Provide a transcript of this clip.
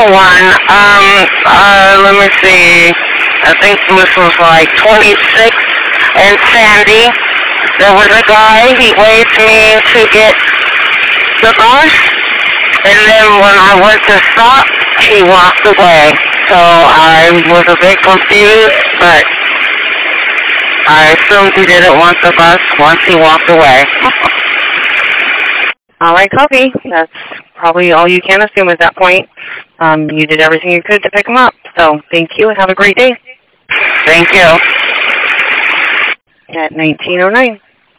one. Let me see. I think this was like 26 and Sandy. There was a guy, he waved me to get the bus, and then when I went to stop, he walked away. So I was a bit confused, but I assumed he didn't want the bus once he walked away. All right, copy. That's probably all you can assume at that point. You did everything you could to pick him up. So thank you and have a great day. Thank you. At 1909.